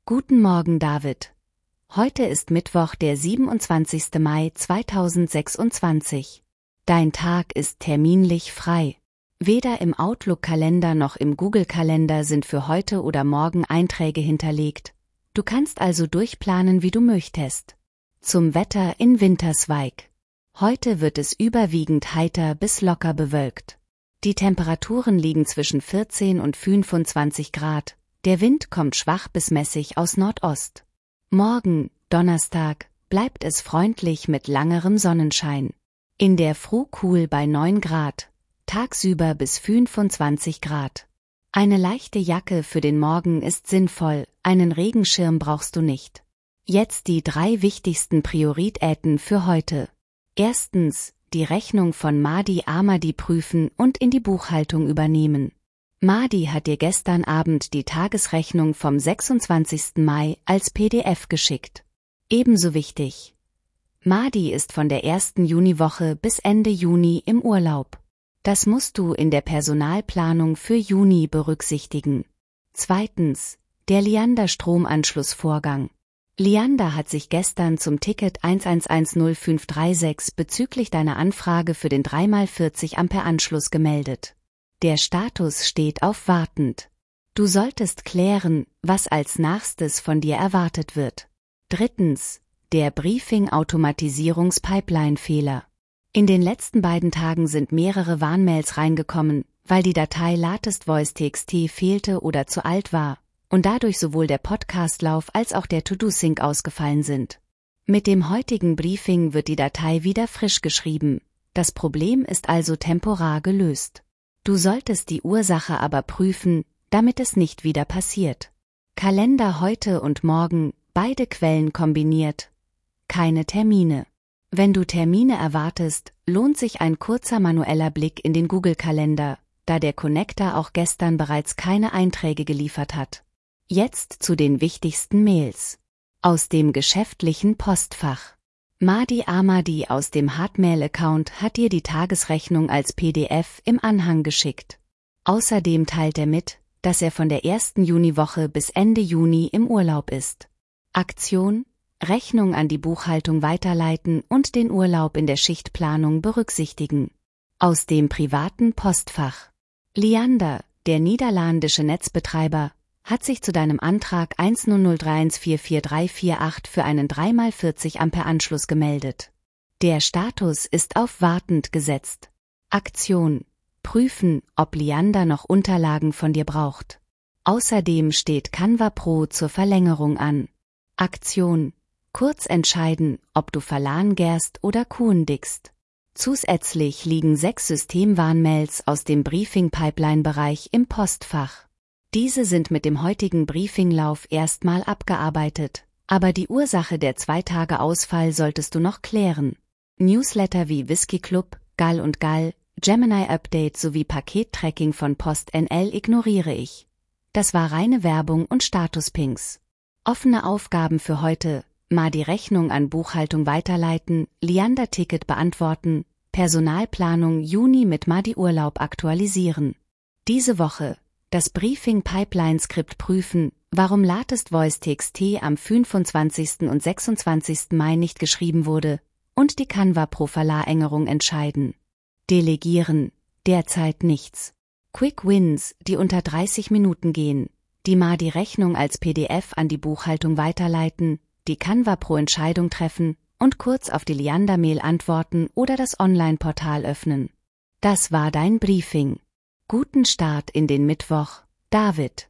Guten Morgen, David. Heute ist Mittwoch, der 27. Mai 2026. Dein Tag ist terminlich frei. Weder im Outlook-Kalender noch im Google-Kalender sind für heute oder morgen Einträge hinterlegt. Du kannst also durchplanen, wie du möchtest. Zum Wetter in Winterswijk. Heute wird es überwiegend heiter bis locker bewölkt. Die Temperaturen liegen zwischen 14 und 25 Grad. Der Wind kommt schwach bis mäßig aus Nordost. Morgen, Donnerstag, bleibt es freundlich mit langerem Sonnenschein. In der Früh kühl bei 9 Grad, tagsüber bis 25 Grad. Eine leichte Jacke für den Morgen ist sinnvoll, einen Regenschirm brauchst du nicht. Jetzt die 3 wichtigsten Prioritäten für heute. Erstens, die Rechnung von Mahdi Ahmadi prüfen und in die Buchhaltung übernehmen. Mahdi hat dir gestern Abend die Tagesrechnung vom 26. Mai als PDF geschickt. Ebenso wichtig. Mahdi ist von der ersten Juniwoche bis Ende Juni im Urlaub. Das musst du in der Personalplanung für Juni berücksichtigen. Zweitens, der Liander-Stromanschlussvorgang. Liander hat sich gestern zum Ticket 11100536 bezüglich deiner Anfrage für den 3x40 Ampere Anschluss gemeldet. Der Status steht auf wartend. Du solltest klären, was als nächstes von dir erwartet wird. Drittens, der Briefing-Automatisierungs-Pipeline-Fehler. In den letzten beiden Tagen sind mehrere Warnmails reingekommen, weil die Datei latest voice.txt fehlte oder zu alt war und dadurch sowohl der Podcastlauf als auch der To-Do-Sync ausgefallen sind. Mit dem heutigen Briefing wird die Datei wieder frisch geschrieben. Das Problem ist also temporar gelöst. Du solltest die Ursache aber prüfen, damit es nicht wieder passiert. Kalender heute und morgen, beide Quellen kombiniert. Keine Termine. Wenn du Termine erwartest, lohnt sich ein kurzer manueller Blick in den Google-Kalender, da der Connector auch gestern bereits keine Einträge geliefert hat. Jetzt zu den wichtigsten Mails. Aus dem geschäftlichen Postfach. Mahdi Ahmadi aus dem Hotmail-Account hat dir die Tagesrechnung als PDF im Anhang geschickt. Außerdem teilt er mit, dass er von der ersten Juniwoche bis Ende Juni im Urlaub ist. Aktion: Rechnung an die Buchhaltung weiterleiten und den Urlaub in der Schichtplanung berücksichtigen. Aus dem privaten Postfach. Liander, der niederländische Netzbetreiber, hat sich zu deinem Antrag 1003144348 für einen 3x40 Ampere Anschluss gemeldet. Der Status ist auf wartend gesetzt. Aktion: Prüfen, ob Liander noch Unterlagen von dir braucht. Außerdem steht Canva Pro zur Verlängerung an. Aktion: Kurz entscheiden, ob du verlangerst oder kuhendigst. Zusätzlich liegen 6 Systemwarnmails aus dem Briefing-Pipeline-Bereich im Postfach. Diese sind mit dem heutigen Briefinglauf erstmal abgearbeitet, aber die Ursache der 2 Tage Ausfall solltest du noch klären. Newsletter wie Whisky Club, Gall und Gall, Gemini Update sowie Pakettracking von PostNL ignoriere ich. Das war reine Werbung und Statuspings. Offene Aufgaben für heute: Mahdi Rechnung an Buchhaltung weiterleiten, Liander Ticket beantworten, Personalplanung Juni mit Mahdi Urlaub aktualisieren. Diese Woche: das Briefing-Pipeline-Skript prüfen, warum latest voice.txt am 25. und 26. Mai nicht geschrieben wurde, und die Canva Pro Verlängerung entscheiden. Delegieren, derzeit nichts. Quick Wins, die unter 30 Minuten gehen, die Mahdi Rechnung als PDF an die Buchhaltung weiterleiten, die Canva Pro Entscheidung treffen und kurz auf die Liander-Mail antworten oder das Online-Portal öffnen. Das war dein Briefing. Guten Start in den Mittwoch, David.